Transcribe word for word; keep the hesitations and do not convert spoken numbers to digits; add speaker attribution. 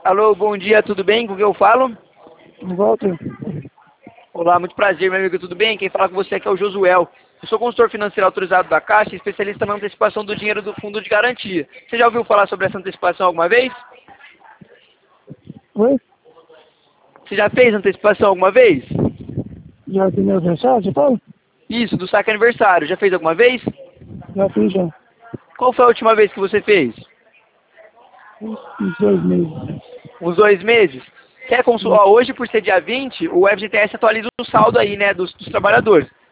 Speaker 1: Alô, bom dia, tudo bem? Com quem eu falo?
Speaker 2: Walter.
Speaker 1: Olá, muito prazer, meu amigo, tudo bem? Quem fala com você aqui é o Josuel. Eu sou consultor financeiro autorizado da Caixa e especialista na antecipação do dinheiro do fundo de garantia. Você já ouviu falar sobre essa antecipação alguma vez?
Speaker 2: Oi?
Speaker 1: Você já fez antecipação alguma vez?
Speaker 2: Já tem meu aniversário, você fala?
Speaker 1: Isso, do saque aniversário. Já fez alguma vez?
Speaker 2: Já fiz já.
Speaker 1: Qual foi a última vez que você fez?
Speaker 2: Uns dois meses.
Speaker 1: Uns dois meses? Quer consultar? Hoje, por ser dia vinte, o F G T S atualiza o saldo aí, né, dos, dos trabalhadores.